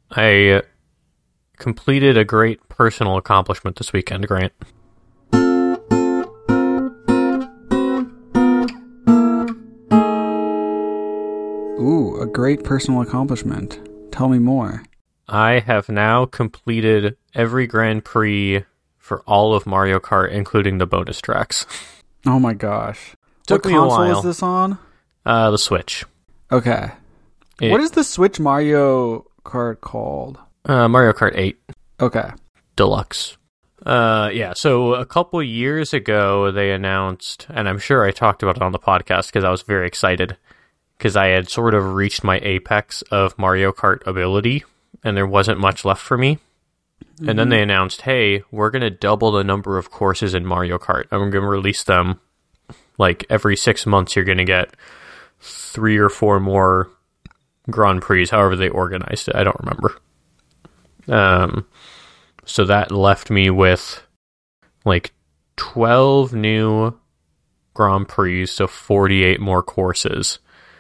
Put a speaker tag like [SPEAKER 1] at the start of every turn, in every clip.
[SPEAKER 1] I completed a great personal accomplishment this weekend, Grant.
[SPEAKER 2] Ooh, a great personal accomplishment. Tell me more.
[SPEAKER 1] I have now completed every Grand Prix for all of Mario Kart, including the bonus tracks.
[SPEAKER 2] Oh my gosh.
[SPEAKER 1] Took
[SPEAKER 2] what
[SPEAKER 1] me a
[SPEAKER 2] console
[SPEAKER 1] while.
[SPEAKER 2] is this on?
[SPEAKER 1] The Switch.
[SPEAKER 2] Okay. What is the Switch Mario Kart called?
[SPEAKER 1] Mario Kart 8
[SPEAKER 2] Okay.
[SPEAKER 1] Deluxe. So a couple years ago, they announced, and I'm sure I talked about it on the podcast because I was very excited, because I had sort of reached my apex of Mario Kart ability, and there wasn't much left for me. Mm-hmm. And then they announced, hey, we're going to double the number of courses in Mario Kart, and we're going to release them, like, every 6 months you're going to get 3 or 4 more Grand Prix, however they organized it. I don't remember. So that left me with, like, 12 new Grand Prix, so 48 more courses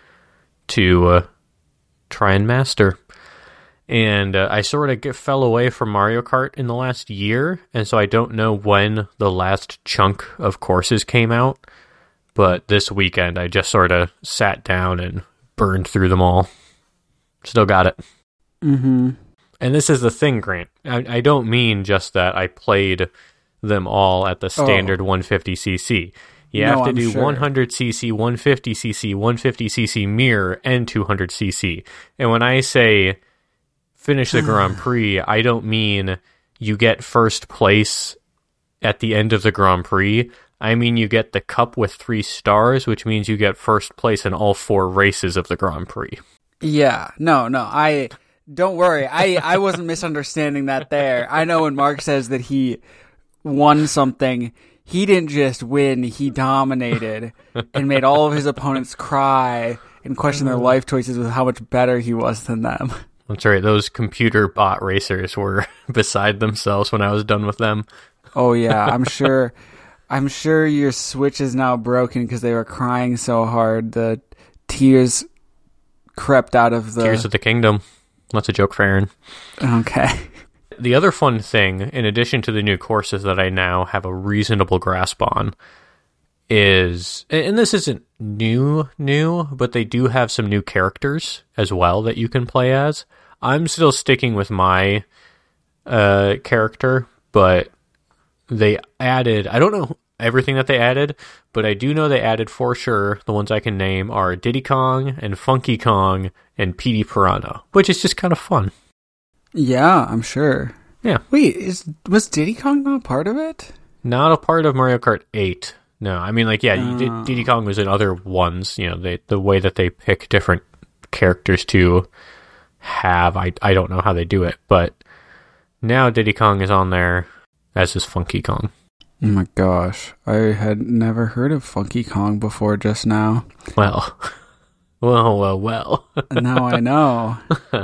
[SPEAKER 1] to try and master. And I sort of fell away from Mario Kart in the last year, and so I don't know when the last chunk of courses came out, but this weekend I just sort of sat down and burned through them all. Still got it.
[SPEAKER 2] Mm-hmm.
[SPEAKER 1] And this is the thing, Grant. I don't mean just that I played them all at the standard 150cc. You have to do 100cc, 150cc, 150cc mirror, and 200cc. And when I say finish the Grand Prix, I don't mean you get first place at the end of the Grand Prix. I mean you get the cup with 3 stars, which means you get first place in all 4 races of the Grand Prix.
[SPEAKER 2] Yeah. No. Don't worry. I wasn't misunderstanding that there. I know when Mark says that he won something, he didn't just win, he dominated and made all of his opponents cry and question their life choices with how much better he was than them.
[SPEAKER 1] That's right. Those computer bot racers were beside themselves when I was done with them.
[SPEAKER 2] Oh yeah, I'm sure your Switch is now broken because they were crying so hard. The tears crept out of the...
[SPEAKER 1] Tears of the Kingdom. That's a joke for Aaron.
[SPEAKER 2] Okay.
[SPEAKER 1] The other fun thing, in addition to the new courses that I now have a reasonable grasp on, is, and this isn't new, but they do have some new characters as well that you can play as. I'm still sticking with my character, but they added, I don't know everything that they added, but I do know they added for sure, the ones I can name are Diddy Kong and Funky Kong and Petey Piranha, which is just kind of fun.
[SPEAKER 2] Yeah, I'm sure.
[SPEAKER 1] Yeah.
[SPEAKER 2] Wait, was Diddy Kong not part of it?
[SPEAKER 1] Not a part of Mario Kart 8. No, I mean, like, yeah, Diddy Kong was in other ones, you know, the way that they pick different characters to have, I don't know how they do it, but now Diddy Kong is on there as his Funky Kong.
[SPEAKER 2] Oh my gosh, I had never heard of Funky Kong before just now.
[SPEAKER 1] Well.
[SPEAKER 2] Now I know.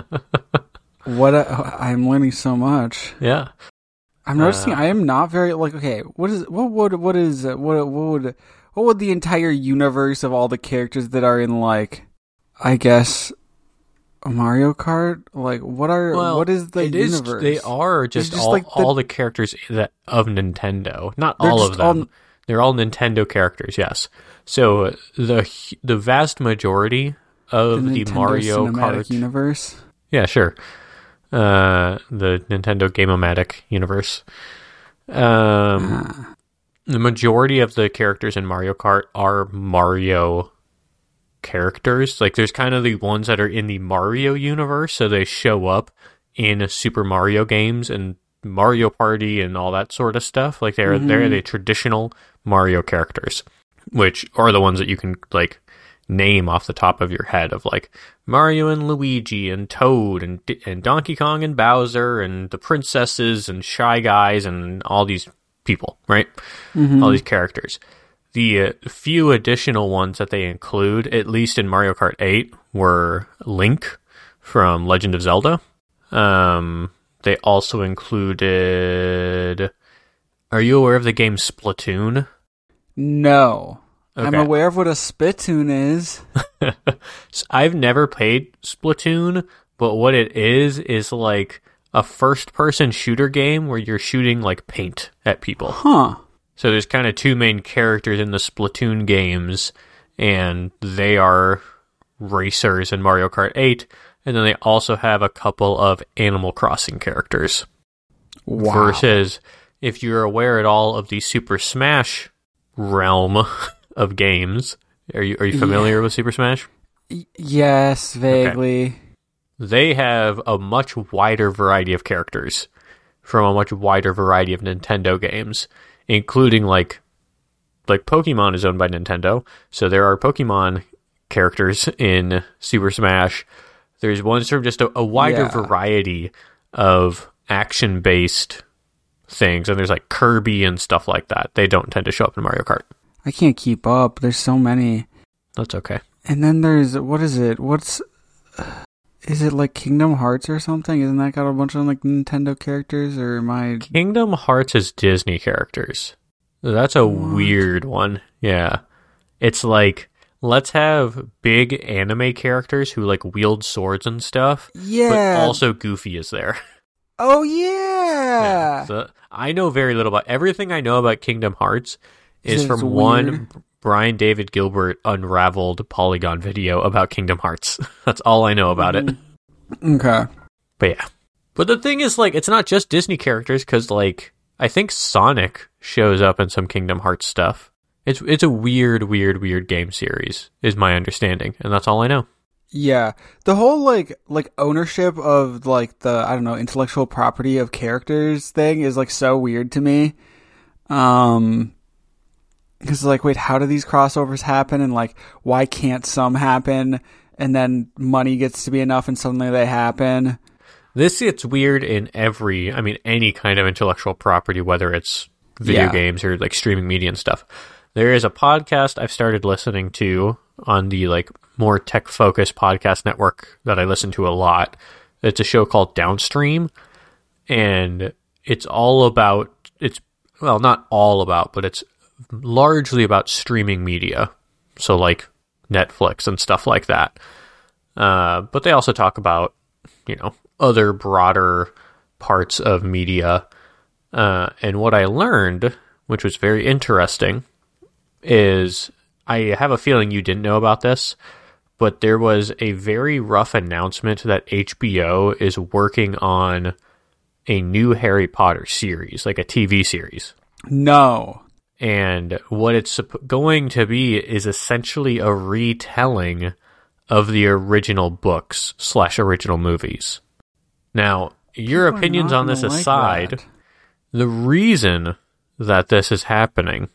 [SPEAKER 2] I'm learning so much.
[SPEAKER 1] Yeah.
[SPEAKER 2] I'm noticing I am not very, like, okay, what would the entire universe of all the characters that are in, like, I guess, Mario Kart? Like, what is the universe?
[SPEAKER 1] They are just all the characters of Nintendo. Not all of them. They're all Nintendo characters, yes. So the vast majority of the Mario Kart
[SPEAKER 2] universe.
[SPEAKER 1] Yeah, sure. The Nintendo Game-O-Matic universe. The majority of the characters in Mario Kart are Mario characters. Like, there's kind of the ones that are in the Mario universe, so they show up in Super Mario games and Mario Party and all that sort of stuff. Like, they're the traditional Mario characters, which are the ones that you can, like, name off the top of your head, of like Mario and Luigi and Toad and Donkey Kong and Bowser and the princesses and Shy Guys and all these people, right? Mm-hmm. All these characters. The few additional ones that they include, at least in Mario Kart 8, were Link from Legend of Zelda. They also included... Are you aware of the game Splatoon?
[SPEAKER 2] No. Okay. I'm aware of what a spittoon is.
[SPEAKER 1] So I've never played Splatoon, But what it is like a first-person shooter game where you're shooting like paint at people.
[SPEAKER 2] Huh.
[SPEAKER 1] So there's kind of two main characters in the Splatoon games, and they are racers in Mario Kart 8, and then they also have a couple of Animal Crossing characters.
[SPEAKER 2] Wow.
[SPEAKER 1] Versus, if you're aware at all of the Super Smash realm of games, are you familiar with Super Smash?
[SPEAKER 2] Yes, vaguely.
[SPEAKER 1] Okay. They have a much wider variety of characters from a much wider variety of Nintendo games, including like Pokemon is owned by Nintendo, so there are Pokemon characters in Super Smash. There's ones from just a wider variety of action-based things, and there's like Kirby and stuff like that. They don't tend to show up in Mario Kart.
[SPEAKER 2] I can't keep up. There's so many.
[SPEAKER 1] That's okay.
[SPEAKER 2] And then there's, what is it? Is it like Kingdom Hearts or something? Isn't that got a bunch of like Nintendo characters, or am I...
[SPEAKER 1] Kingdom Hearts is Disney characters. That's a weird one. Yeah. It's like, let's have big anime characters who like wield swords and stuff.
[SPEAKER 2] Yeah.
[SPEAKER 1] But also Goofy is there.
[SPEAKER 2] Oh, yeah.
[SPEAKER 1] So I know very little about... Everything I know about Kingdom Hearts is from
[SPEAKER 2] weird.
[SPEAKER 1] one Brian David Gilbert unraveled Polygon video about Kingdom Hearts. That's all I know about it.
[SPEAKER 2] Okay.
[SPEAKER 1] But yeah. But the thing is, like, it's not just Disney characters, because, like, I think Sonic shows up in some Kingdom Hearts stuff. It's a weird game series, is my understanding, and that's all I know.
[SPEAKER 2] Yeah. The whole, like ownership of, like, the, I don't know, intellectual property of characters thing is, like, so weird to me. Because, like, wait, how do these crossovers happen? And, like, why can't some happen? And then money gets to be enough and suddenly they happen.
[SPEAKER 1] This gets weird in any kind of intellectual property, whether it's video games or, like, streaming media and stuff. There is a podcast I've started listening to on the, like, more tech-focused podcast network that I listen to a lot. It's a show called Downstream, and it's all about... not all about, but it's largely about streaming media, so like Netflix and stuff like that. But they also talk about, other broader parts of media. And what I learned, which was very interesting, is I have a feeling you didn't know about this, but there was a very rough announcement that HBO is working on a new Harry Potter series, like a TV series.
[SPEAKER 2] No.
[SPEAKER 1] And what it's going to be is essentially a retelling of the original books / original movies. Now, your opinions on this aside, the reason that this is happening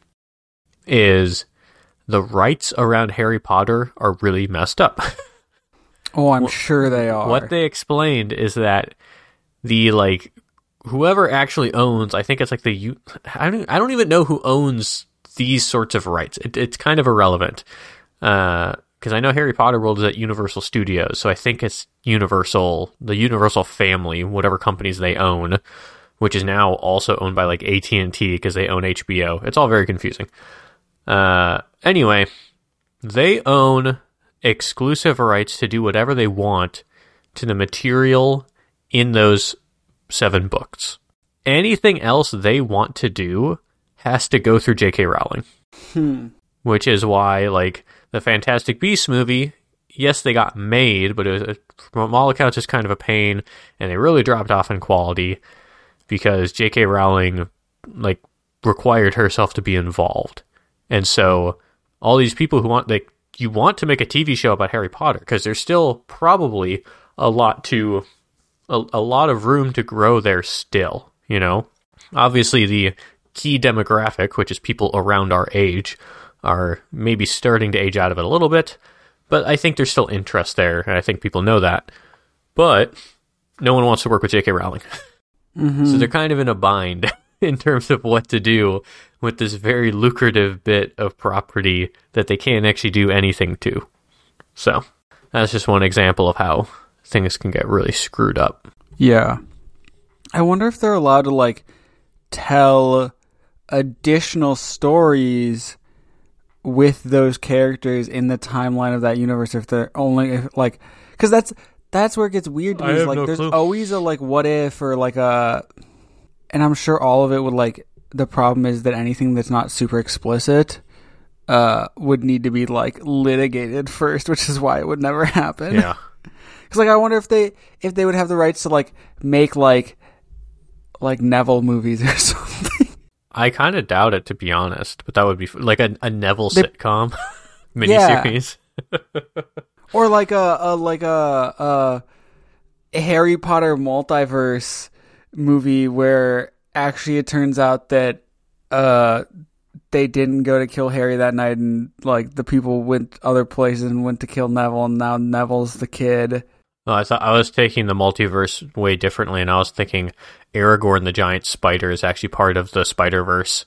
[SPEAKER 1] is the rights around Harry Potter are really messed up.
[SPEAKER 2] Oh, I'm sure they are.
[SPEAKER 1] What they explained is that the, like, whoever actually owns, I think it's like I don't even know who owns these sorts of rights. It's kind of irrelevant. Because I know Harry Potter World is at Universal Studios, so I think it's the Universal family, whatever companies they own, which is now also owned by like AT&T because they own HBO. It's all very confusing. Anyway, they own exclusive rights to do whatever they want to the material in those 7 books. Anything else they want to do has to go through J.K. Rowling. Which is why, like, the Fantastic Beasts movie, yes, they got made, but it was, from all accounts, it's kind of a pain, and they really dropped off in quality because J.K. Rowling, like, required herself to be involved. And so, all these people who you want to make a TV show about Harry Potter, because there's still probably a lot of room to grow there still, Obviously, the key demographic, which is people around our age, are maybe starting to age out of it a little bit, but I think there's still interest there, and I think people know that. But no one wants to work with J.K. Rowling. Mm-hmm. So they're kind of in a bind in terms of what to do with this very lucrative bit of property that they can't actually do anything to. So that's just one example of how things can get really screwed up.
[SPEAKER 2] Yeah. I wonder if they're allowed to, like, tell additional stories with those characters in the timeline of that universe, if they're only, because that's where it gets weird to me.
[SPEAKER 1] I
[SPEAKER 2] Is
[SPEAKER 1] have
[SPEAKER 2] like
[SPEAKER 1] no
[SPEAKER 2] there's
[SPEAKER 1] clue.
[SPEAKER 2] always a like what if or like a, and I'm sure all of it would like. The problem is that anything that's not super explicit would need to be like litigated first, which is why it would never happen.
[SPEAKER 1] Yeah.
[SPEAKER 2] Because like I wonder if they would have the rights to like make like Neville movies or something.
[SPEAKER 1] I kind of doubt it, to be honest, but that would be like a Neville sitcom miniseries.
[SPEAKER 2] Or like a Harry Potter multiverse movie where actually it turns out that they didn't go to kill Harry that night, and like the people went other places and went to kill Neville, and now Neville's the kid.
[SPEAKER 1] No, I thought I was taking the multiverse way differently, and I was thinking Aragorn the giant spider is actually part of the Spider-Verse.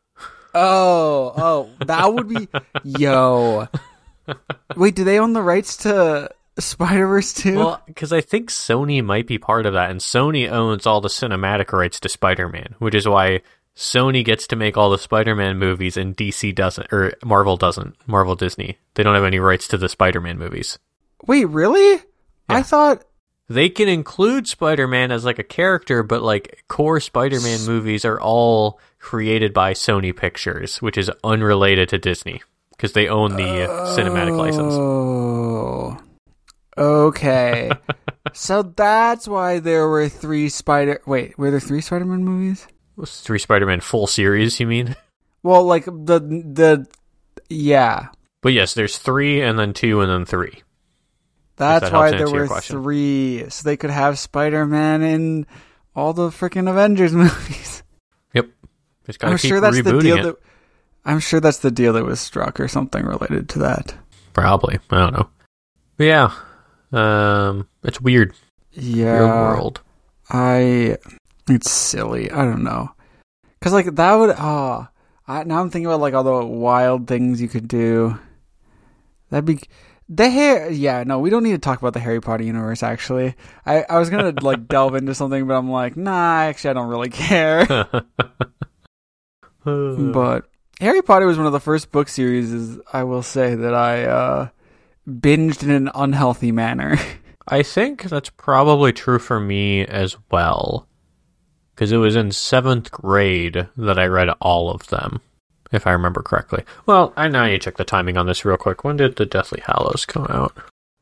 [SPEAKER 2] Oh, that would be yo. Wait, do they own the rights to Spider-Verse too?
[SPEAKER 1] Well, because I think Sony might be part of that, and Sony owns all the cinematic rights to Spider-Man, which is why Sony gets to make all the Spider-Man movies and DC doesn't, or Marvel doesn't. Marvel Disney. They don't have any rights to the Spider-Man movies.
[SPEAKER 2] Wait, really?
[SPEAKER 1] Yeah.
[SPEAKER 2] I thought
[SPEAKER 1] They can include Spider-Man as like a character, but like core Spider-Man movies are all created by Sony Pictures, which is unrelated to Disney because they own the cinematic license.
[SPEAKER 2] Oh, okay. So that's why there were three were there three Spider-Man movies?
[SPEAKER 1] What's 3 Spider-Man full series, you mean?
[SPEAKER 2] Well, like yeah.
[SPEAKER 1] But yes, there's 3 and then 2 and then 3.
[SPEAKER 2] That's
[SPEAKER 1] that
[SPEAKER 2] why
[SPEAKER 1] helps
[SPEAKER 2] there
[SPEAKER 1] answer your
[SPEAKER 2] were
[SPEAKER 1] question.
[SPEAKER 2] 3, so they could have Spider-Man in all the freaking Avengers movies.
[SPEAKER 1] Yep. Just gotta
[SPEAKER 2] I'm
[SPEAKER 1] keep
[SPEAKER 2] sure that's the
[SPEAKER 1] rebooting
[SPEAKER 2] deal
[SPEAKER 1] it.
[SPEAKER 2] I'm sure that's the deal that was struck or something related to that.
[SPEAKER 1] Probably. I don't know. But yeah. It's weird.
[SPEAKER 2] Yeah.
[SPEAKER 1] Weird world.
[SPEAKER 2] It's silly. I don't know. Cause like that would, now I'm thinking about like all the wild things you could do. That'd be, we don't need to talk about the Harry Potter universe actually. I was gonna like delve into something, but I'm like, nah, actually I don't really care. But Harry Potter was one of the first book series, I will say, that I binged in an unhealthy manner.
[SPEAKER 1] I think that's probably true for me as well. Because it was in 7th grade that I read all of them, if I remember correctly. Well, I now need to check the timing on this real quick. When did the Deathly Hallows come out?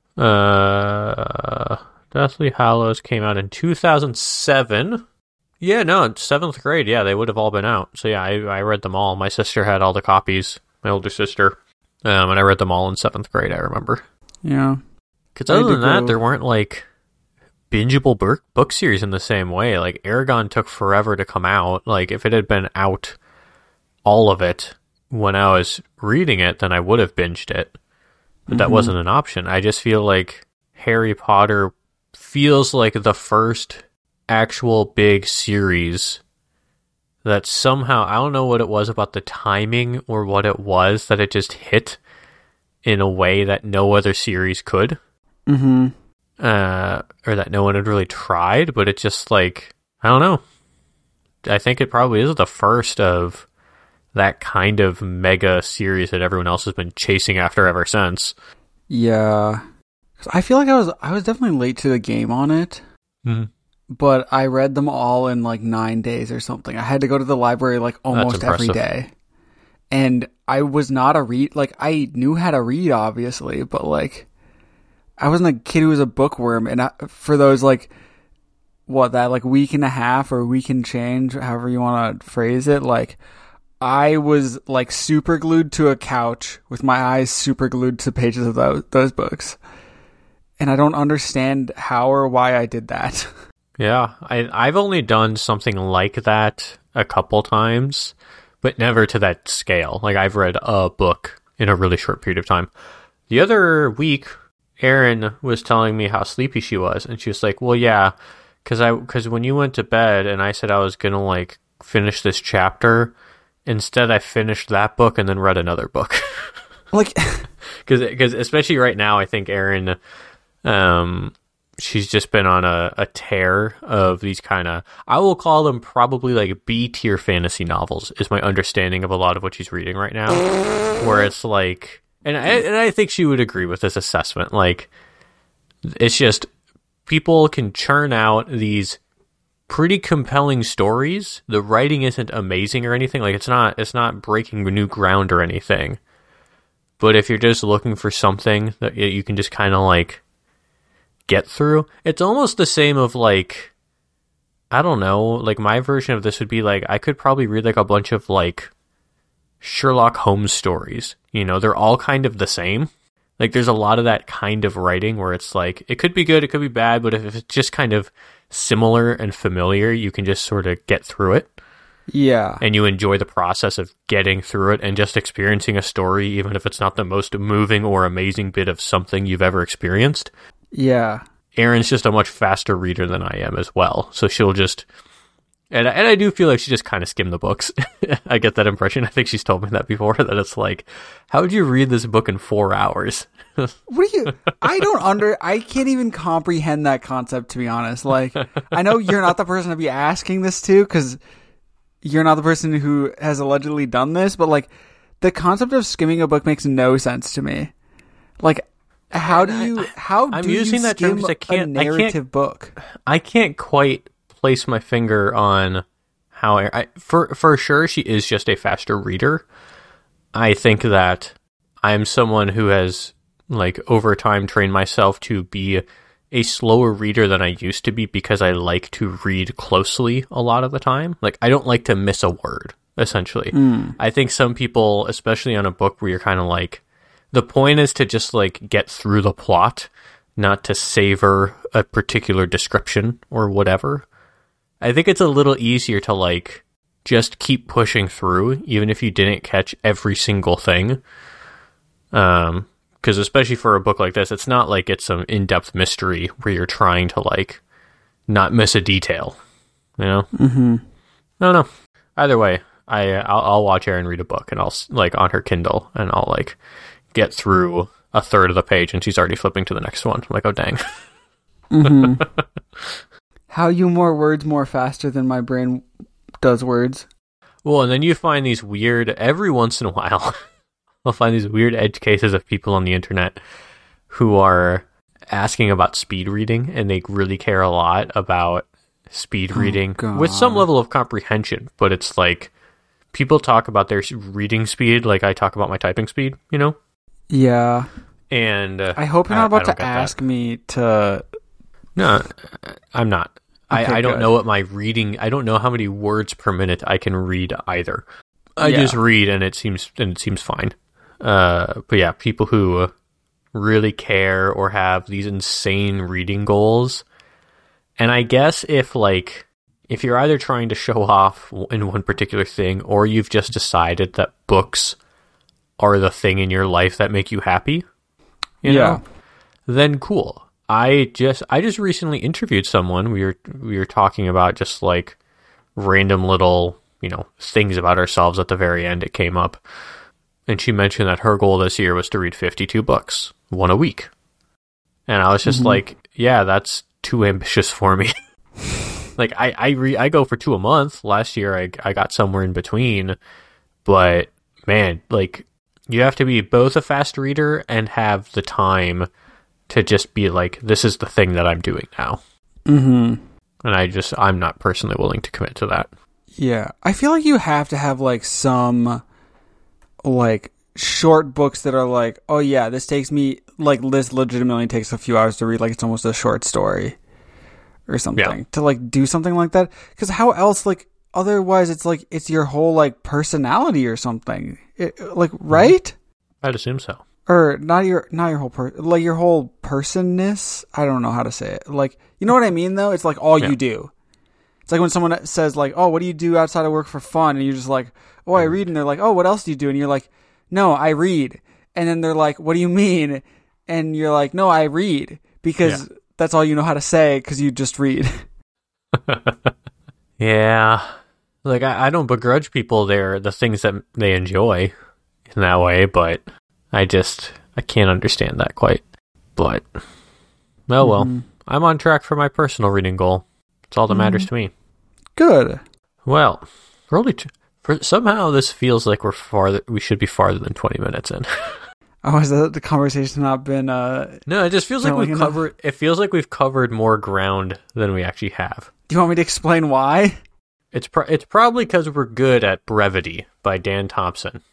[SPEAKER 1] Deathly Hallows came out in 2007. Yeah, no, 7th grade. Yeah, they would have all been out. So yeah, I read them all. My sister had all the copies, my older sister. And I read them all in 7th grade, I remember.
[SPEAKER 2] Yeah.
[SPEAKER 1] Because other than that, there weren't like bingeable book series in the same way. Like Aragon took forever to come out. Like if it had been out, all of it, when I was reading it, then I would have binged it. But that wasn't an option. I just feel like Harry Potter feels like the first actual big series that somehow, I don't know what it was about the timing or what it was, that it just hit in a way that no other series could.
[SPEAKER 2] Mm-hmm.
[SPEAKER 1] Or that no one had really tried, but it's just like, I don't know. I think it probably is the first of that kind of mega series that everyone else has been chasing after ever since.
[SPEAKER 2] Yeah. 'Cause I feel like I was definitely late to the game on it.
[SPEAKER 1] Mm-hmm.
[SPEAKER 2] But I read them all in like 9 days or something. I had to go to the library like almost every day. And I was not I knew how to read, obviously, but like, I wasn't a kid who was a bookworm. And for those like, week and a half or week and change, however you want to phrase it, like, I was like super glued to a couch with my eyes super glued to pages of those books. And I don't understand how or why I did that.
[SPEAKER 1] Yeah, I've only done something like that a couple times, but never to that scale. Like, I've read a book in a really short period of time. The other week, Erin was telling me how sleepy she was, and she was like, well, yeah, because when you went to bed and I said I was going to, like, finish this chapter, instead I finished that book and then read another book.
[SPEAKER 2] Like,
[SPEAKER 1] because especially right now, I think Erin, she's just been on a tear of these kind of, I will call them probably like B-tier fantasy novels, is my understanding of a lot of what she's reading right now. Where it's like, and I think she would agree with this assessment, like, it's just people can churn out these pretty compelling stories. The writing isn't amazing or anything. Like, it's not breaking new ground or anything. But if you're just looking for something that you can just kind of like get through, it's almost the same of like, I don't know, like my version of this would be like, I could probably read like a bunch of like Sherlock Holmes stories. You know, they're all kind of the same. Like, there's a lot of that kind of writing where it's like, it could be good, it could be bad, but if it's just kind of similar and familiar, you can just sort of get through it.
[SPEAKER 2] Yeah.
[SPEAKER 1] And you enjoy the process of getting through it and just experiencing a story, even if it's not the most moving or amazing bit of something you've ever experienced.
[SPEAKER 2] Yeah.
[SPEAKER 1] Erin's just a much faster reader than I am as well. So she'll just... And I do feel like she just kind of skimmed the books. I get that impression. I think she's told me that before, that it's like, how would you read this book in 4 hours?
[SPEAKER 2] What do you... I can't even comprehend that concept, to be honest. Like, I know you're not the person to be asking this to, because you're not the person who has allegedly done this, but like, the concept of skimming a book makes no sense to me. Like, how do you
[SPEAKER 1] using that term
[SPEAKER 2] skim
[SPEAKER 1] because
[SPEAKER 2] a narrative book?
[SPEAKER 1] I can't quite place my finger on how for sure she is just a faster reader. I think that I'm someone who has like over time trained myself to be a slower reader than I used to be, because I like to read closely a lot of the time. Like, I don't like to miss a word, essentially. I think some people, especially on a book where you're kind of like, the point is to just like get through the plot, not to savor a particular description or whatever. I think it's a little easier to like just keep pushing through, even if you didn't catch every single thing. Because especially for a book like this, it's not like it's some in-depth mystery where you're trying to like not miss a detail, you know? Mm-hmm. No. Either way, I'll watch Erin read a book, and I'll like on her Kindle, and I'll like get through a third of the page, and she's already flipping to the next one. I'm like, oh dang.
[SPEAKER 2] Mm-hmm. How you more words more faster than my brain does words.
[SPEAKER 1] Well, and then you find these weird, every once in a while, I'll find these weird edge cases of people on the internet who are asking about speed reading, and they really care a lot about speed reading with some level of comprehension. But it's like, people talk about their reading speed like I talk about my typing speed, you know?
[SPEAKER 2] Yeah.
[SPEAKER 1] And
[SPEAKER 2] I hope you're not about to ask me to...
[SPEAKER 1] No, I'm not.
[SPEAKER 2] Okay,
[SPEAKER 1] I don't
[SPEAKER 2] good.
[SPEAKER 1] know what my reading... I don't know how many words per minute I can read either. I just read, and it seems fine. But yeah, people who really care or have these insane reading goals. And I guess if you're either trying to show off in one particular thing, or you've just decided that books are the thing in your life that make you happy, you know, then cool. I just recently interviewed someone. We were talking about just like random little, you know, things about ourselves. At the very end, it came up, and she mentioned that her goal this year was to read 52 books, one a week. And I was just like, yeah, that's too ambitious for me. Like, I go for 2 a month. Last year, I got somewhere in between. But man, like, you have to be both a fast reader and have the time to just be like, this is the thing that I'm doing now. Mm-hmm. And I'm not personally willing to commit to that.
[SPEAKER 2] Yeah. I feel like you have to have like some like short books that are like, oh yeah, this legitimately takes a few hours to read. Like, it's almost a short story or something to like do something like that. Because how else, like, otherwise it's like, it's your whole like personality or something. Right?
[SPEAKER 1] I'd assume so.
[SPEAKER 2] Or not your whole like your whole personness. I don't know how to say it. Like, you know what I mean though? It's like all you do. It's like when someone says like, oh, what do you do outside of work for fun? And you're just like, oh, I read. And they're like, oh, what else do you do? And you're like, no, I read. And then they're like, what do you mean? And you're like, no, I read. Because that's all you know how to say, because you just read.
[SPEAKER 1] Yeah. Like, I don't begrudge people the things that they enjoy in that way, but I can't understand that quite. But, oh well. I'm on track for my personal reading goal. It's all that matters to me.
[SPEAKER 2] Good.
[SPEAKER 1] Well, we're only... somehow this feels like we should be farther than 20 minutes in.
[SPEAKER 2] Oh, has the conversation not been?
[SPEAKER 1] No, it just feels like we've covered. It feels like we've covered more ground than we actually have.
[SPEAKER 2] Do you want me to explain why?
[SPEAKER 1] It's probably because we're good at Brevity by Dan Thompson.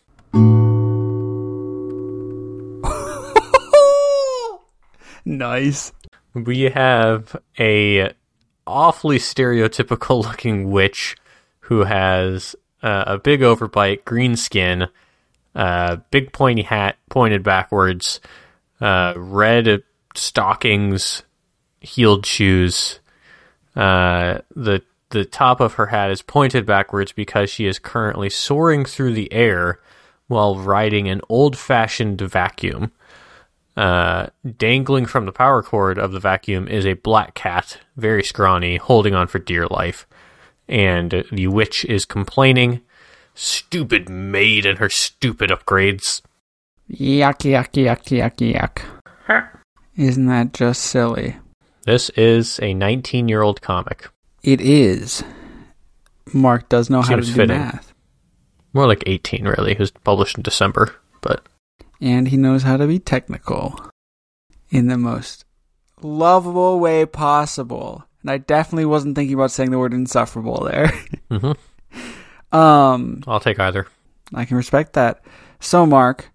[SPEAKER 2] Nice.
[SPEAKER 1] We have a awfully stereotypical looking witch who has a big overbite, green skin, big pointy hat pointed backwards, red stockings, heeled shoes. The top of her hat is pointed backwards because she is currently soaring through the air while riding an old-fashioned vacuum. Dangling from the power cord of the vacuum is a black cat, very scrawny, holding on for dear life. And the witch is complaining, "Stupid maid and her stupid upgrades."
[SPEAKER 2] Yuck, yuck, yuck, yuck, yuck. Isn't that just silly?
[SPEAKER 1] This is a 19-year-old comic.
[SPEAKER 2] It is. Mark does know how to do
[SPEAKER 1] fitting.
[SPEAKER 2] math.
[SPEAKER 1] More like 18, really. It was published in December, but...
[SPEAKER 2] And he knows how to be technical in the most lovable way possible. And I definitely wasn't thinking about saying the word insufferable there.
[SPEAKER 1] Mm-hmm. I'll take either.
[SPEAKER 2] I can respect that. So, Mark,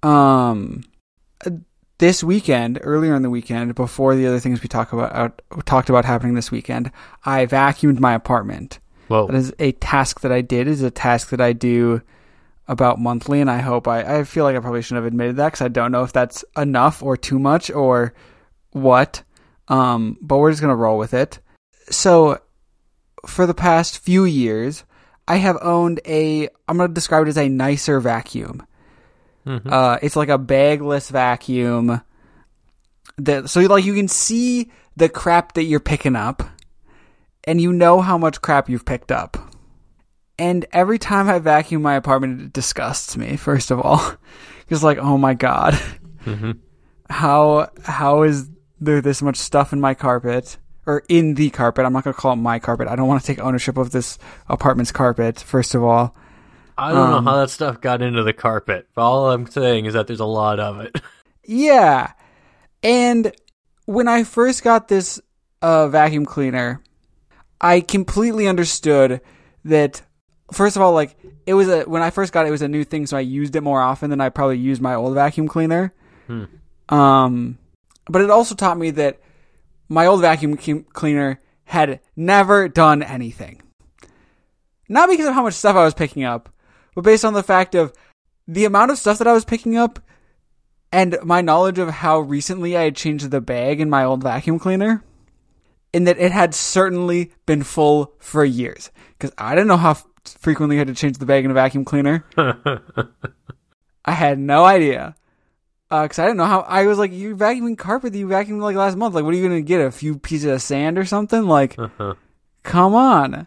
[SPEAKER 2] this weekend, earlier in the weekend, before the other things we talked about happening this weekend, I vacuumed my apartment.
[SPEAKER 1] Whoa.
[SPEAKER 2] That is a task that I did. It's a task that I do about monthly, and I hope I feel like I probably shouldn't have admitted that because I don't know if that's enough or too much or what. But we're just gonna roll with it. So, for the past few years, I have owned I'm gonna describe it as a nicer vacuum. Mm-hmm. It's like a bagless vacuum. So like you can see the crap that you're picking up, and you know how much crap you've picked up. And every time I vacuum my apartment, it disgusts me, first of all. Because, like, oh my god.
[SPEAKER 1] Mm-hmm.
[SPEAKER 2] How is there this much stuff in my carpet? Or in the carpet. I'm not going to call it my carpet. I don't want to take ownership of this apartment's carpet, first of all.
[SPEAKER 1] I don't know how that stuff got into the carpet. But all I'm saying is that there's a lot of it.
[SPEAKER 2] Yeah. And when I first got this vacuum cleaner, I completely understood that... First of all, like, when I first got it, it was a new thing, so I used it more often than I probably used my old vacuum cleaner. But it also taught me that my old vacuum cleaner had never done anything. Not because of how much stuff I was picking up, but based on the fact of the amount of stuff that I was picking up and my knowledge of how recently I had changed the bag in my old vacuum cleaner, in that it had certainly been full for years. Because I didn't know how frequently I had to change the bag in a vacuum cleaner. I had no idea. Because I didn't know how... I was like, you're vacuuming carpet that you vacuumed like last month. Like, what are you going to get? A few pieces of sand or something? Like, come on.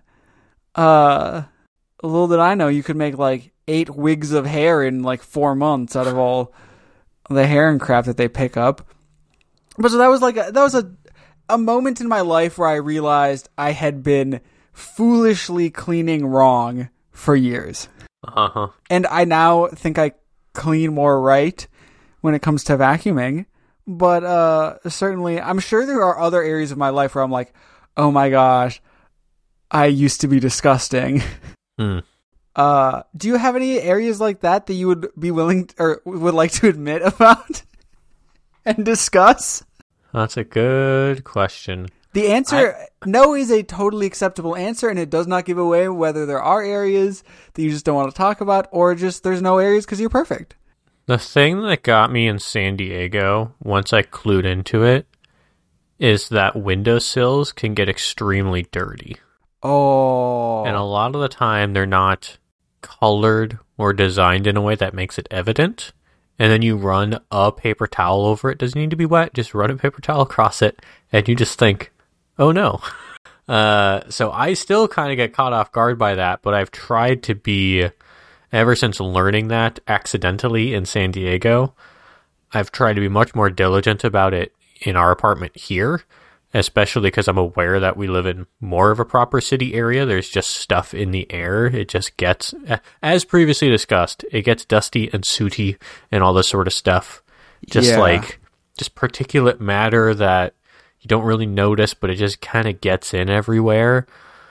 [SPEAKER 2] Little did I know you could make like 8 wigs of hair in like 4 months out of all the hair and crap that they pick up. But so that was a moment in my life where I realized I had been foolishly cleaning wrong for years. And I now think I clean more right when it comes to vacuuming. But certainly, I'm sure there are other areas of my life where I'm like, oh my gosh, I used to be disgusting. Do you have any areas like that you would be willing or would like to admit about and discuss?
[SPEAKER 1] That's a good question.
[SPEAKER 2] The answer, no, is a totally acceptable answer, and it does not give away whether there are areas that you just don't want to talk about or just there's no areas because you're perfect.
[SPEAKER 1] The thing that got me in San Diego, once I clued into it, is that windowsills can get extremely dirty.
[SPEAKER 2] Oh.
[SPEAKER 1] And a lot of the time, they're not colored or designed in a way that makes it evident. And then you run a paper towel over it. Doesn't need to be wet. Just run a paper towel across it. And you just think, oh no. So I still kind of get caught off guard by that. But I've tried to be, ever since learning that accidentally in San Diego, I've tried to be much more diligent about it in our apartment here. especially because I'm aware that we live in more of a proper city area. There's just stuff in the air. It just gets, as previously discussed, it gets dusty and sooty and all this sort of stuff. Just just particulate matter that you don't really notice, but it just kind of gets in everywhere.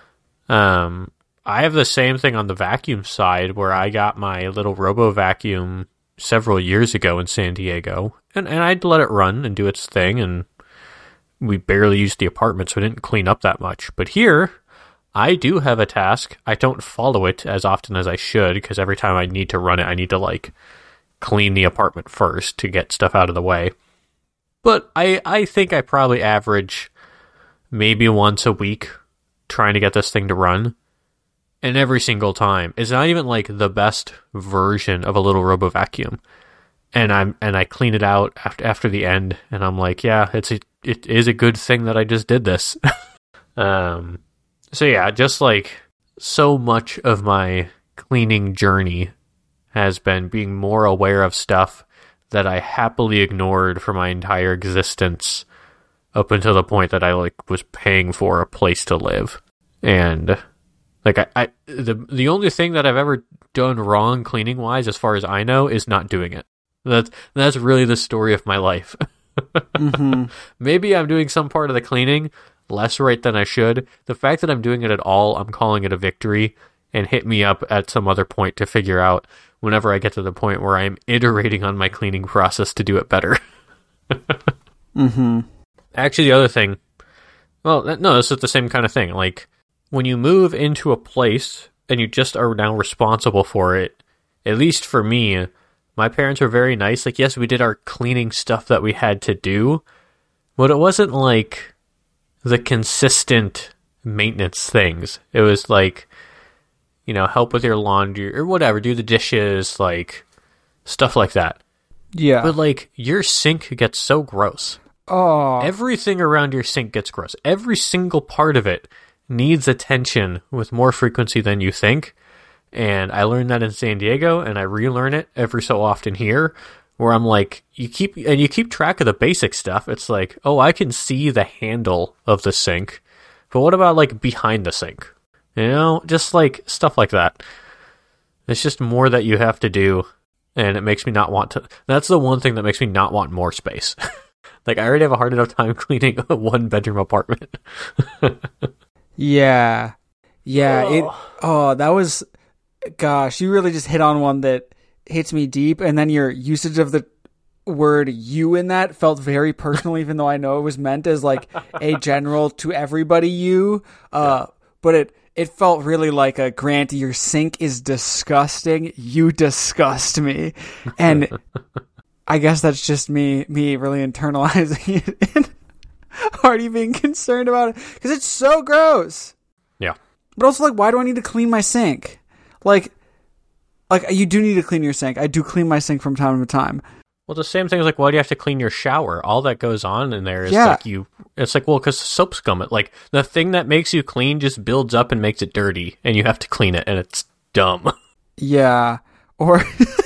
[SPEAKER 1] I have the same thing on the vacuum side, where I got my little robo vacuum several years ago in San Diego, and I'd let it run and do its thing, and we barely used the apartment, so I didn't clean up that much. But here, I do have a task. I don't follow it as often as I should, because every time I need to run it, I need to, like, clean the apartment first to get stuff out of the way. But I think I probably average maybe once a week trying to get this thing to run. And every single time, it's not even like the best version of a little robo vacuum. And I clean it out after the end, and I'm like, yeah, it is a good thing that I just did this. So yeah, just like so much of my cleaning journey has been being more aware of stuff that I happily ignored for my entire existence up until the point that I like was paying for a place to live. And like the only thing that I've ever done wrong cleaning wise, as far as I know, is not doing it. That's really the story of my life. Mm-hmm. Maybe I'm doing some part of the cleaning less right than I should. The fact that I'm doing it at all, I'm calling it a victory, and hit me up at some other point to figure out whenever I get to the point where I'm iterating on my cleaning process to do it better.
[SPEAKER 2] Mm-hmm.
[SPEAKER 1] Actually, the other thing, well, no, this is the same kind of thing. Like, when you move into a place and you just are now responsible for it, at least for me, my parents were very nice. Like, yes, we did our cleaning stuff that we had to do, but it wasn't like the consistent maintenance things. It was like, you know, help with your laundry or whatever, do the dishes, like stuff like that.
[SPEAKER 2] Yeah.
[SPEAKER 1] But like, your sink gets so gross.
[SPEAKER 2] Oh.
[SPEAKER 1] Everything around your sink gets gross. Every single part of it needs attention with more frequency than you think. And I learned that in San Diego, and I relearn it every so often here, where I'm like, you keep track of the basic stuff. It's like, oh, I can see the handle of the sink, but what about like behind the sink? You know, just like stuff like that. It's just more that you have to do, and it makes me not want to. That's the one thing that makes me not want more space. Like, I already have a hard enough time cleaning a 1-bedroom apartment.
[SPEAKER 2] Yeah. That was, gosh, you really just hit on one that hits me deep. And then your usage of the word you in that felt very personal, even though I know it was meant as like a general to everybody you. But it felt really like a, Grant, your sink is disgusting. You disgust me. And I guess that's just me really internalizing it and already being concerned about it because it's so gross.
[SPEAKER 1] Yeah.
[SPEAKER 2] But also, like, why do I need to clean my sink? Like you do need to clean your sink. I do clean my sink from time to time.
[SPEAKER 1] Well, the same thing is like, why do you have to clean your shower? All that goes on in there is it's like, well, because soap scum, like the thing that makes you clean just builds up and makes it dirty, and you have to clean it, and it's dumb.
[SPEAKER 2] Yeah. Or,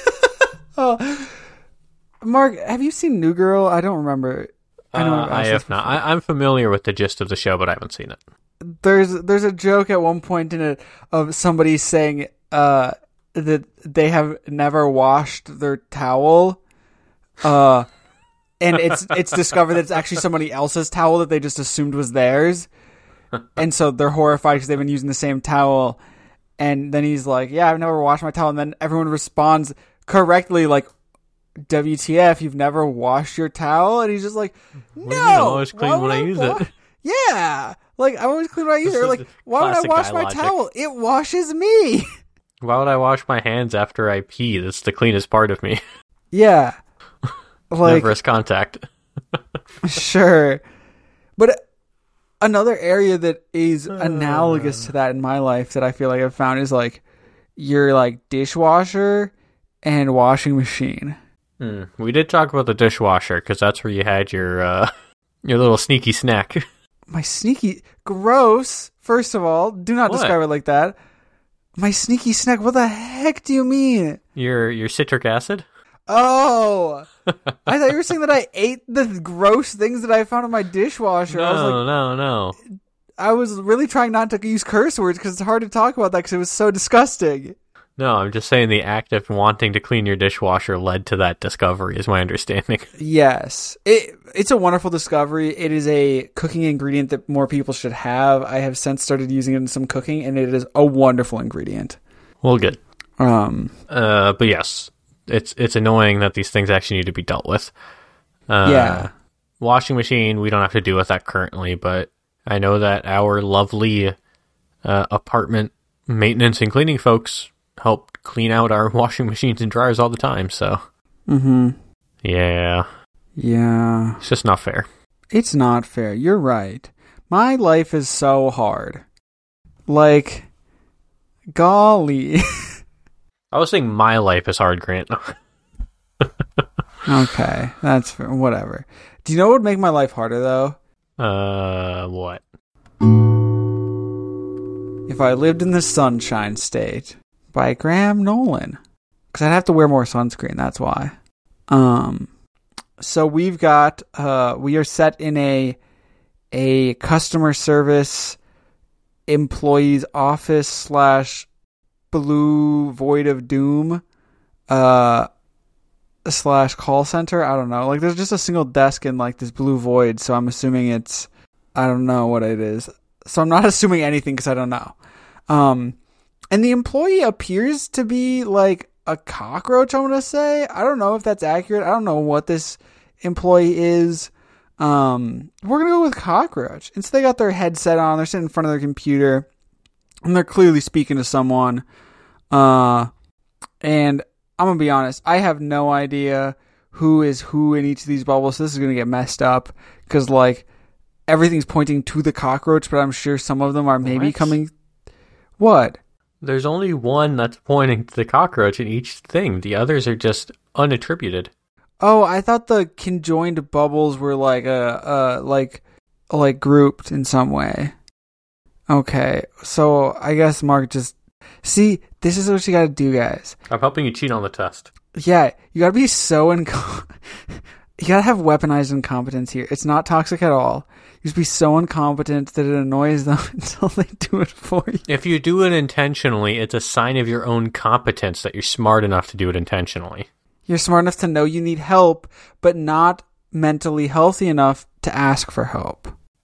[SPEAKER 2] oh, Mark, have you seen New Girl? I don't remember.
[SPEAKER 1] I have not. I'm familiar with the gist of the show, but I haven't seen it.
[SPEAKER 2] There's a joke at one point in it of somebody saying that they have never washed their towel, and it's discovered that it's actually somebody else's towel that they just assumed was theirs, and so they're horrified because they've been using the same towel. And then he's like, "Yeah, I've never washed my towel," and then everyone responds correctly like, WTF, you've never washed your towel? And he's just like, no,
[SPEAKER 1] I always clean when I use it.
[SPEAKER 2] Yeah, like I always clean when I use it. Like, why would I wash my towel? It washes me.
[SPEAKER 1] Why would I wash my hands after I pee? That's the cleanest part of me.
[SPEAKER 2] Yeah, like
[SPEAKER 1] never as contact.
[SPEAKER 2] Sure, but another area that is analogous to that in my life that I feel like I've found is like your like dishwasher and washing machine.
[SPEAKER 1] We did talk about the dishwasher because that's where you had your little sneaky snack.
[SPEAKER 2] My sneaky gross. First of all, do not describe it like that. My sneaky snack. What the heck do you mean?
[SPEAKER 1] Your citric acid?
[SPEAKER 2] Oh, I thought you were saying that I ate the gross things that I found in my dishwasher.
[SPEAKER 1] No,
[SPEAKER 2] I was like,
[SPEAKER 1] no.
[SPEAKER 2] I was really trying not to use curse words because it's hard to talk about that because it was so disgusting.
[SPEAKER 1] No, I'm just saying the act of wanting to clean your dishwasher led to that discovery, is my understanding.
[SPEAKER 2] Yes. It's a wonderful discovery. It is a cooking ingredient that more people should have. I have since started using it in some cooking, and it is a wonderful ingredient.
[SPEAKER 1] Well, good.
[SPEAKER 2] But
[SPEAKER 1] yes, it's annoying that these things actually need to be dealt with.
[SPEAKER 2] Yeah.
[SPEAKER 1] Washing machine, we don't have to deal with that currently, but I know that our lovely apartment maintenance and cleaning folks help clean out our washing machines and dryers all the time, so.
[SPEAKER 2] Mm-hmm.
[SPEAKER 1] Yeah.
[SPEAKER 2] Yeah.
[SPEAKER 1] It's just not fair.
[SPEAKER 2] It's not fair. You're right. My life is so hard. Like, golly.
[SPEAKER 1] I was saying my life is hard, Grant.
[SPEAKER 2] Okay, that's fair. Whatever. Do you know what would make my life harder, though?
[SPEAKER 1] What?
[SPEAKER 2] If I lived in the Sunshine State by Graham Nolan. Because I'd have to wear more sunscreen, that's why. So we've got, we are set in a customer service employee's office / blue void of doom, / call center. I don't know. Like, there's just a single desk in, like, this blue void, so I'm assuming it's, I don't know what it is. So I'm not assuming anything because I don't know. And the employee appears to be, like, a cockroach, I'm going to say. I don't know if that's accurate. I don't know what this employee is. We're going to go with cockroach. And so they got their headset on. They're sitting in front of their computer. And they're clearly speaking to someone. And I'm going to be honest. I have no idea who is who in each of these bubbles. So this is going to get messed up. Because, like, everything's pointing to the cockroach. But I'm sure some of them are maybe coming... What?
[SPEAKER 1] There's only one that's pointing to the cockroach in each thing. The others are just unattributed.
[SPEAKER 2] Oh, I thought the conjoined bubbles were like like grouped in some way. Okay, so I guess Mark just see. This is what you got to do, guys.
[SPEAKER 1] I'm helping you cheat on the test.
[SPEAKER 2] Yeah, you got to be so you got to have weaponized incompetence here. It's not toxic at all. You just be so incompetent that it annoys them until they do it for you.
[SPEAKER 1] If you do it intentionally, it's a sign of your own competence that you're smart enough to do it intentionally.
[SPEAKER 2] You're smart enough to know you need help, but not mentally healthy enough to ask for help.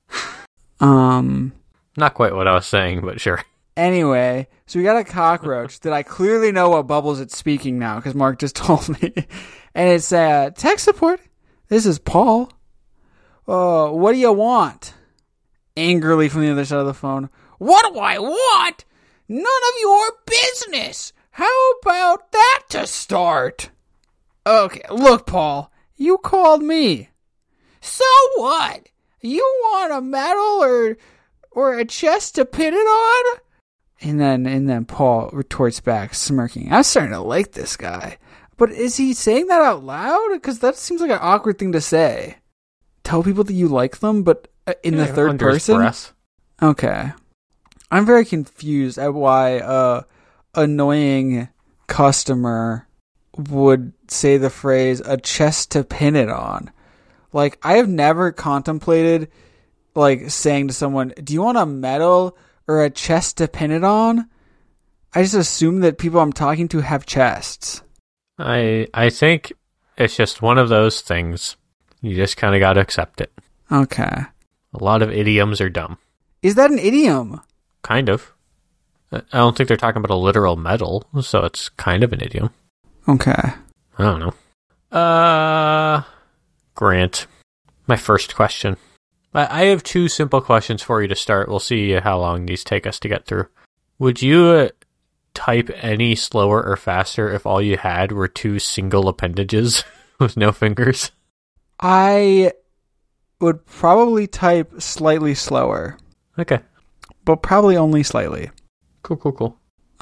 [SPEAKER 1] Not quite what I was saying, but sure.
[SPEAKER 2] Anyway, so we got a cockroach that I clearly know what bubbles it's speaking now because Mark just told me. And it's tech support. This is Paul. What do you want? Angrily from the other side of the phone. What do I want? None of your business. How about that to start? Okay, look, Paul. You called me. So what? You want a medal or a chest to pin it on? And then Paul retorts back, smirking. I'm starting to like this guy. But is he saying that out loud? Because that seems like an awkward thing to say. Tell people that you like them, but in the third person?
[SPEAKER 1] Breath.
[SPEAKER 2] Okay. I'm very confused at why annoying customer would say the phrase, a chest to pin it on. Like, I have never contemplated, like, saying to someone, do you want a medal or a chest to pin it on? I just assume that people I'm talking to have chests.
[SPEAKER 1] I think it's just one of those things. You just kind of got to accept it.
[SPEAKER 2] Okay.
[SPEAKER 1] A lot of idioms are dumb.
[SPEAKER 2] Is that an idiom?
[SPEAKER 1] Kind of. I don't think they're talking about a literal medal, so it's kind of an idiom.
[SPEAKER 2] Okay.
[SPEAKER 1] I don't know. Grant, my first question. I have two simple questions for you to start. We'll see how long these take us to get through. Would you type any slower or faster if all you had were two single appendages with no fingers?
[SPEAKER 2] I would probably type slightly slower.
[SPEAKER 1] Okay.
[SPEAKER 2] But probably only slightly.
[SPEAKER 1] Cool.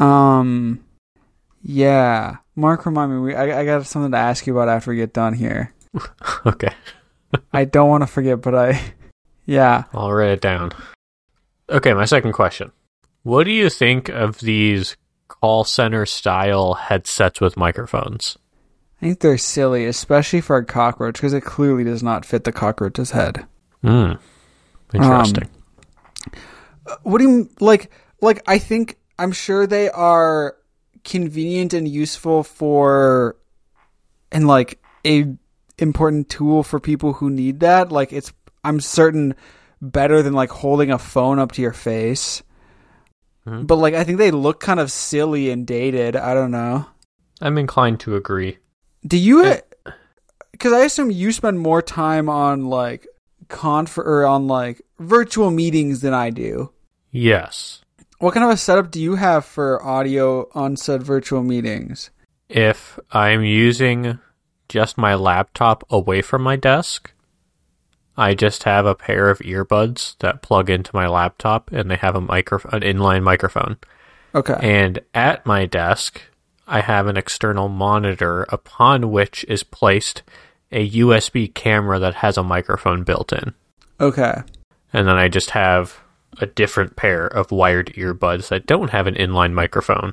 [SPEAKER 2] Yeah. Mark, remind me, I got something to ask you about after we get done here.
[SPEAKER 1] Okay.
[SPEAKER 2] I don't want to forget, but yeah.
[SPEAKER 1] I'll write it down. Okay, my second question. What do you think of these call center style headsets with microphones?
[SPEAKER 2] I think they're silly, especially for a cockroach, because it clearly does not fit the cockroach's head.
[SPEAKER 1] Interesting.
[SPEAKER 2] What do you like? I think I'm sure they are convenient and useful for, and like a important tool for people who need that. Like I'm certain better than like holding a phone up to your face. Mm-hmm. But like I think they look kind of silly and dated. I don't know.
[SPEAKER 1] I'm inclined to agree.
[SPEAKER 2] Do you? Because I assume you spend more time on like on like virtual meetings than I do.
[SPEAKER 1] Yes.
[SPEAKER 2] What kind of a setup do you have for audio on said virtual meetings?
[SPEAKER 1] If I'm using just my laptop away from my desk, I just have a pair of earbuds that plug into my laptop, and they have an inline microphone.
[SPEAKER 2] Okay.
[SPEAKER 1] And at my desk, I have an external monitor upon which is placed a USB camera that has a microphone built in.
[SPEAKER 2] Okay.
[SPEAKER 1] And then I just have a different pair of wired earbuds that don't have an inline microphone,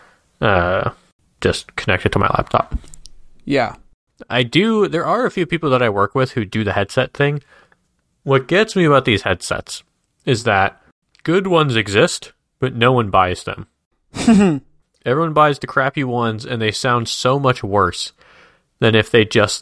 [SPEAKER 1] just connected to my laptop.
[SPEAKER 2] Yeah.
[SPEAKER 1] There are a few people that I work with who do the headset thing. What gets me about these headsets is that good ones exist, but no one buys them. Everyone buys the crappy ones, and they sound so much worse than if they just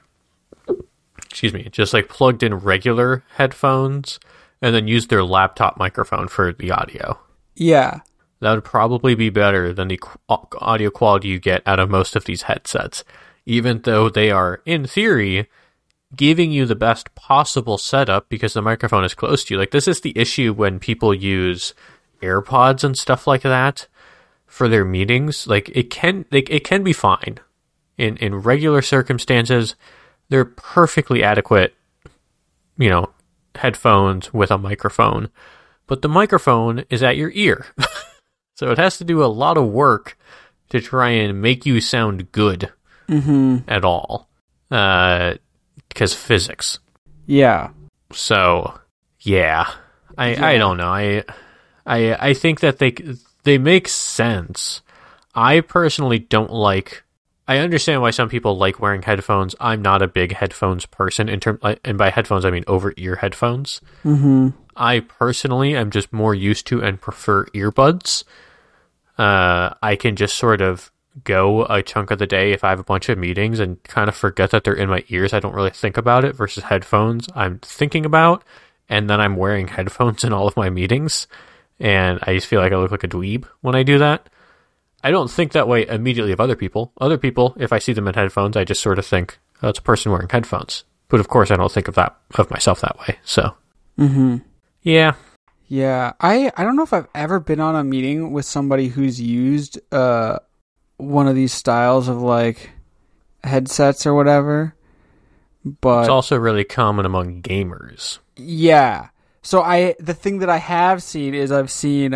[SPEAKER 1] plugged in regular headphones and then used their laptop microphone for the audio.
[SPEAKER 2] Yeah.
[SPEAKER 1] That would probably be better than the audio quality you get out of most of these headsets, even though they are, in theory, giving you the best possible setup because the microphone is close to you. Like, this is the issue when people use AirPods and stuff like that for their meetings. Like, it can be fine. In regular circumstances, they're perfectly adequate, headphones with a microphone. But the microphone is at your ear. So it has to do a lot of work to try and make you sound good at all. Because physics.
[SPEAKER 2] Yeah.
[SPEAKER 1] So, yeah. I don't know. I think that they make sense. I personally don't like... I understand why some people like wearing headphones. I'm not a big headphones person, and by headphones I mean over-ear headphones.
[SPEAKER 2] Mm-hmm.
[SPEAKER 1] I personally am just more used to and prefer earbuds. I can just sort of go a chunk of the day if I have a bunch of meetings and kind of forget that they're in my ears. I don't really think about it, versus headphones I'm thinking about, and then I'm wearing headphones in all of my meetings, and I just feel like I look like a dweeb when I do that. I don't think that way immediately of other people. Other people, if I see them in headphones, I just sort of think, oh, it's a person wearing headphones. But of course, I don't think of myself that way. So, yeah.
[SPEAKER 2] Yeah, I don't know if I've ever been on a meeting with somebody who's used one of these styles of like headsets or whatever. But
[SPEAKER 1] it's also really common among gamers.
[SPEAKER 2] Yeah. So the thing that I have seen is I've seen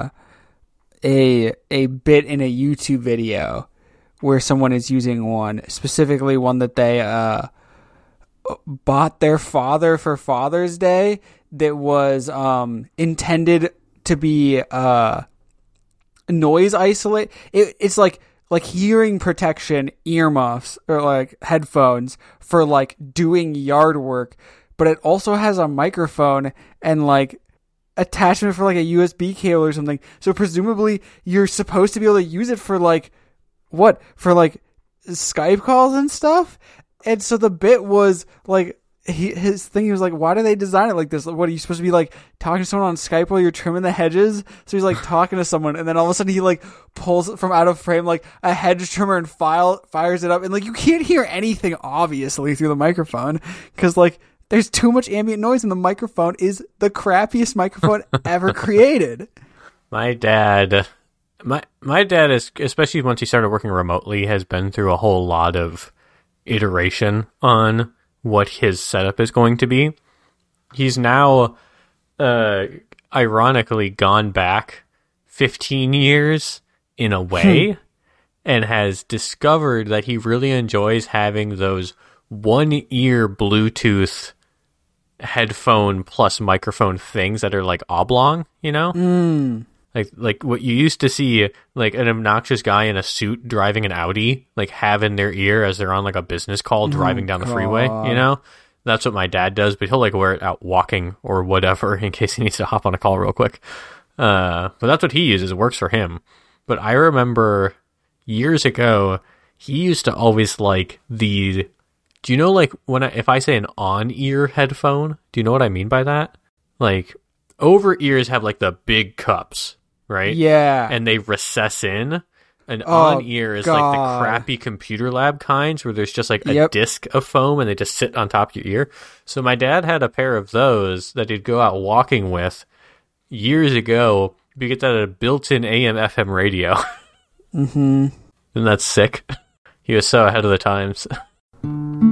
[SPEAKER 2] a bit in a YouTube video where someone is using one, specifically one that they bought their father for Father's Day, that was intended to be noise isolate. It's like hearing protection earmuffs or like headphones for like doing yard work, but it also has a microphone and like attachment for like a USB cable or something. So presumably you're supposed to be able to use it for like what? For like Skype calls and stuff. And so the bit was like his thing, he was like, why do they design it like this? What, are you supposed to be like talking to someone on Skype while you're trimming the hedges? So he's like talking to someone, and then all of a sudden he like pulls from out of frame like a hedge trimmer and fires it up, and like you can't hear anything obviously through the microphone because like there's too much ambient noise, and the microphone is the crappiest microphone ever created.
[SPEAKER 1] My dad is, especially once he started working remotely, has been through a whole lot of iteration on what his setup is going to be. He's now ironically gone back 15 years in a way and has discovered that he really enjoys having those one-ear Bluetooth headphone plus microphone things that are like oblong, you know? Like what you used to see, like an obnoxious guy in a suit driving an Audi, like have in their ear as they're on like a business call driving down the freeway, you know? That's what my dad does, but he'll like wear it out walking or whatever in case he needs to hop on a call real quick. But that's what he uses. It works for him. But I remember years ago, he used to always like do you know, like if I say an on-ear headphone, do you know what I mean by that? Like over ears have like the big cups, right?
[SPEAKER 2] Yeah.
[SPEAKER 1] And they recess in. An on-ear is like the crappy computer lab kinds where there's just like a disc of foam and they just sit on top of your ear. So my dad had a pair of those that he'd go out walking with years ago. You get that at a built-in AM FM radio.
[SPEAKER 2] Mm-hmm.
[SPEAKER 1] And that's sick. He was so ahead of the times.